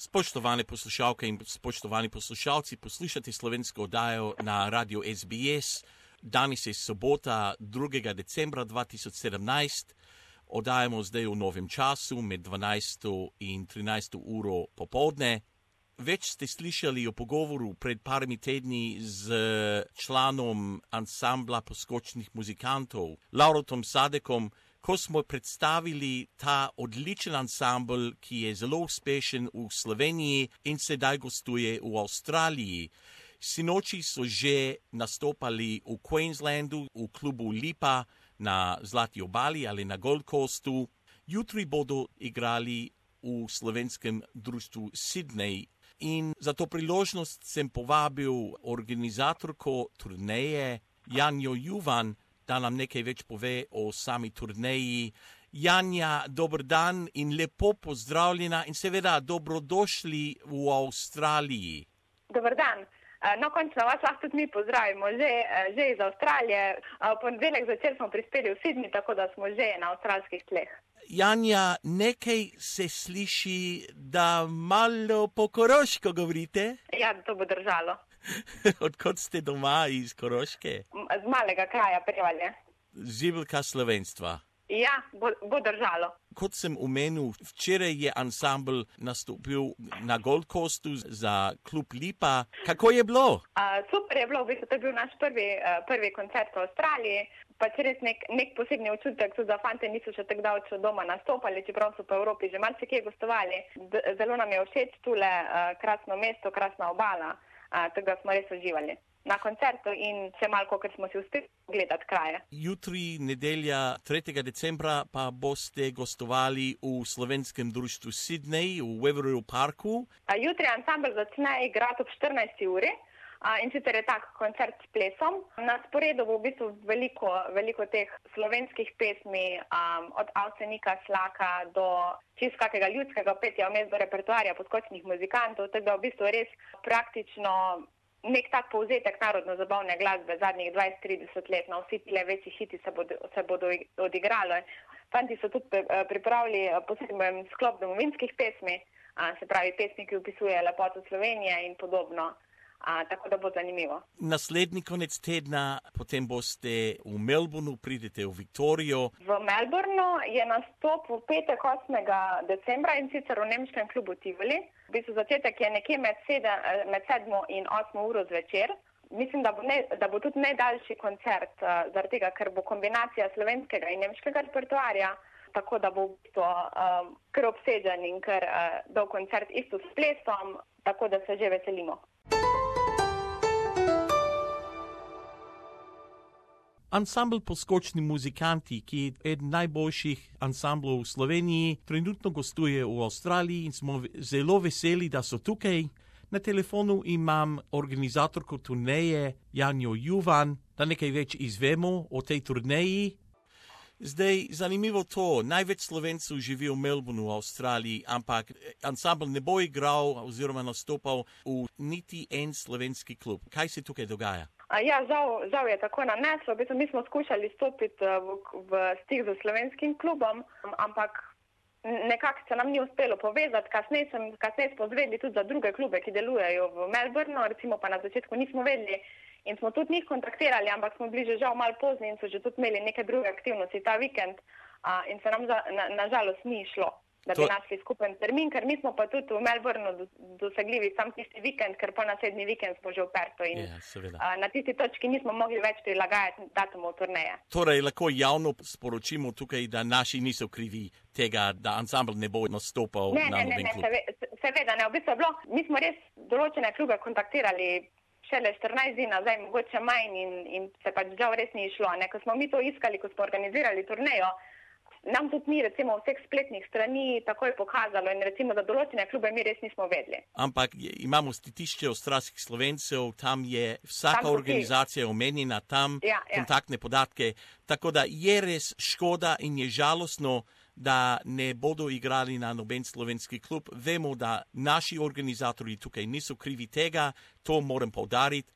Spoštovane poslušalke in spoštovani poslušalci, poslušate slovensko oddajo na Radio SBS. Danes je sobota 2. decembra 2017. Oddajamo zdaj v novem času med 12. in 13. uro popoldne. Več ste slišali o pogovoru pred parimi tedni z članom ansambla poskočnih muzikantov, Lauretom Sadekom, ko smo predstavili ta odličen ansambl, ki je zelo uspešen v Sloveniji in sedaj gostuje v Avstraliji. Sinoči so že nastopali v Queenslandu, v klubu Lipa na Zlati obali ali na Gold Coastu. Jutri bodo igrali v slovenskem društvu Sydney. In za to priložnost sem povabil organizatorko turneje Janjo Juvan, da nam nekaj več pove o sami turneji. Janja, dober dan in lepo pozdravljena in seveda dobrodošli v Avstraliji. Dober dan. No, končno vas lahko tudi mi pozdravimo, že iz Avstralije. V ponedeljek zvečer smo prispeli v Sydney, tako da smo že na avstralskih tleh. Janja, nekaj se sliši, da malo po koroško govorite? Ja, to bo držalo. Odkot ste doma iz Koroške? Z malega kraja Prevalje. Živlka slovenstva. Ja, bo držalo. Kot sem omenil, včeraj je ansambl nastopil na Gold Coastu za klub Lipa. Kako je bilo? Super je bilo, v bistvu to je bil naš prvi koncert v Avstraliji. Pač res nek posebni občutek, tudi za fante niso še tako daleč od doma nastopali, čeprav so po Evropi že marsikje gostovali. Zelo nam je všeč tule krasno mesto, krasna obala, tega smo res uživali na koncertu in še malo, ker smo si uspeli gledati kraje. Jutri, nedelja 3. decembra, pa boste gostovali v slovenskem društvu Sydney v Wetherill Parku. Jutri ansambl začne igrati ob 14. uri. In sicer je tak koncert s plesom. Na sporedu bo v bistvu veliko teh slovenskih pesmi, od Avsenika, Slaka do čisto kakega ljudskega petja vmes do repertoarja poskočnih muzikantov, tako da v bistvu res praktično nek tak povzetek narodno-zabavne glasbe zadnjih 20-30 let. No, vsi tile večji hiti se bodo odigrali. Fanti so tudi pripravili poseben sklop domovinskih pesmi, se pravi pesmi, ki opisujejo lepoto Slovenije in podobno. Tako da bo zanimivo. Naslednji konec tedna, potem boste v Melbourneu, pridete v Viktorijo. V Melbourneu je nastop v petek 8. decembra in sicer v nemškem klubu Tivoli. V bistvu začetek je nekje med 7 in 8 uro zvečer. Mislim, da bo tudi najdaljši koncert, zaradi tega, ker bo kombinacija slovenskega in nemškega repertoarja, tako da bo v bistvu kar obsežen in kar dolg koncert isto s plesom, tako da se že veselimo. Ansambl Poskočni muzikanti, ki je eden najboljših ansamblov v Sloveniji, trenutno gostuje v Avstraliji in smo zelo veseli, da so tukaj. Na telefonu imam organizatorko turneje Janjo Juvan, da nekaj več izvemo o tej turneji. Zdaj, zanimivo to, največ Slovencev živi v Melbourneu v Avstraliji, ampak ansambl ne bo igral oziroma nastopal v niti en slovenski klub. Kaj se tukaj dogaja? Ja, žal je tako naneslo. Mi smo skušali stopiti v stik z slovenskim klubom, ampak nekako se nam ni uspelo povezati. Kasneje smo zvedeli tudi za druge klube, ki delujejo v Melbourneu, recimo pa na začetku nismo vedeli in smo tudi njih kontaktirali, ampak smo bili že žal malo pozni in so že tudi imeli neke druge aktivnosti ta vikend in se nam nažalost ni šlo, da bi našli skupen termin, ker mi smo pa tudi v Melbourneu dosegljivi sam tisti vikend, ker po naslednji vikend smo že v Perthu in na tisti točki nismo mogli več prilagajati datumov turneje. Torej, lahko javno sporočimo tukaj, da naši niso krivi tega, da ansambl ne bo nastopal na noben klub. Seveda ne, v bistvu je bilo, mi smo res določene klube kontaktirali šele 14 dni nazaj, mogoče manj in se pač žal res ni išlo. Ko smo mi to iskali, ko smo organizirali turnejo, nam tudi ni recimo vseh spletnih strani takoj pokazalo in recimo za določene klube mi res nismo vedeli. Ampak imamo statišče avstralskih Slovencev, tam je vsaka organizacija omenjena, tam kontaktne podatke, tako da je res škoda in je žalostno, da ne bodo igrali na noben slovenski klub. Vemo, da naši organizatorji tukaj niso krivi tega, to moram poudariti.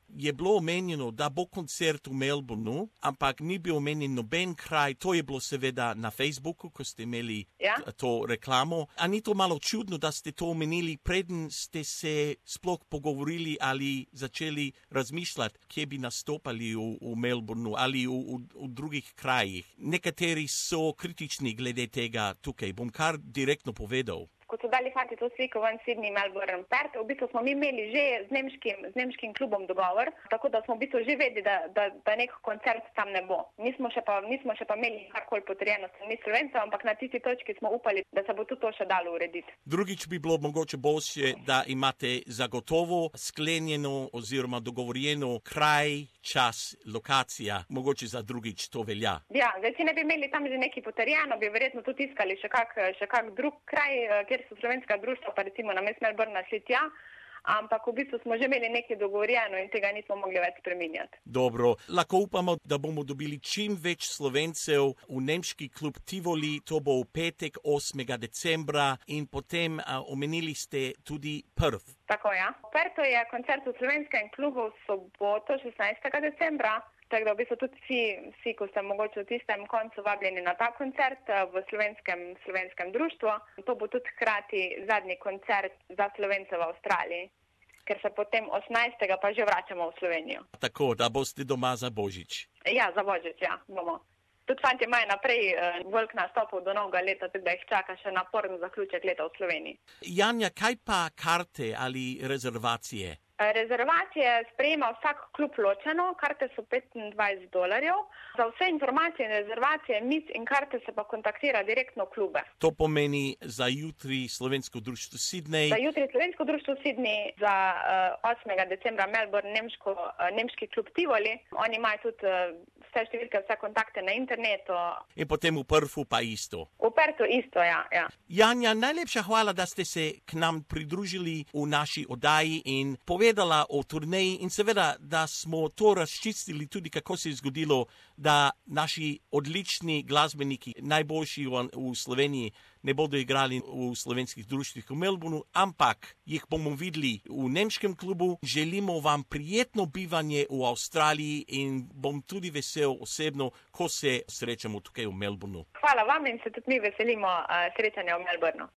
je bilo omenjeno, da bo koncert v Melbourneu, ampak ni bil omenjen noben kraj. To je bilo seveda na Facebooku, ko ste imeli to reklamo. A ni to malo čudno, da ste to omenili, preden ste se sploh pogovorili ali začeli razmišljati, kje bi nastopali v Melbourneu ali v drugih krajih? Nekateri so kritični glede tega tukaj. Bom kar direktno povedal. Ko so dali fanti to sliko ven Sydney, Melbourne, Perth, v bistvu smo mi imeli že z nemškim klubom dogovor, tako da smo v bistvu že vedeli, da nek koncert tam ne bo. Nismo še pa imeli karkoli potrjeno strani Slovencev, ampak na tisti točki smo upali, da se bo tudi to še dalo urediti. Drugič bi bilo mogoče boljše, da imate zagotovo sklenjeno oziroma dogovorjeno kraj, čas, lokacija. Mogoče za drugič to velja. Ja, zdaj, če ne bi imeli tam že nekaj potrjeno, bi verjetno tudi iskali še kak drug kraj, kjer so slovenska društva, pa recimo na mest Melbourna šli tja, ampak v bistvu smo že imeli nekaj dogovorjeno in tega nismo mogli več spreminjati. Dobro, lahko upamo, da bomo dobili čim več Slovencev v nemški klub Tivoli, to bo v petek 8. decembra in potem omenili ste tudi Perth. Tako, ja. V Perthu je koncert v slovenskem klubu v soboto 16. decembra. Tako da v bistvu tudi vsi, ko ste mogoče v tistem koncu vabljeni na ta koncert v slovenskem društvu. To bo tudi hkrati zadnji koncert za Slovence v Avstraliji, ker se potem 18. pa že vračamo v Slovenijo. Tako, da boste doma za Božič. Ja, za Božič, ja, bomo. Tudi fanti imajo naprej velik nastopov do novega leta, tako da jih čaka še naporen zaključek leta v Sloveniji. Janja, kaj pa karte ali rezervacije? Rezervacije sprejema vsak klub ločeno, karte so $25. Za vse informacije in rezervacije, mic in karte se pa kontaktira direktno klube. To pomeni za jutri Slovensko društvo Sydney. Za jutri Slovensko društvo Sydney, za 8. decembra Melbourne, nemški klub Tivoli. Oni imajo tudi vse številke, vse kontakte na internetu. In potem v Perthu pa isto. V Perthu isto, ja. Janja, najlepša hvala, da ste se k nam pridružili v naši oddaji in povedala o turneji in seveda, da smo to razčistili tudi, kako se je zgodilo, da naši odlični glasbeniki, najboljši v Sloveniji, ne bodo igrali v slovenskih društvih v Melbourneu, ampak jih bomo videli v nemškem klubu. Želimo vam prijetno bivanje v Avstraliji in bom tudi vesel osebno, ko se srečamo tukaj v Melbourneu. Hvala vam in se tudi mi veselimo srečanja v Melbourneu.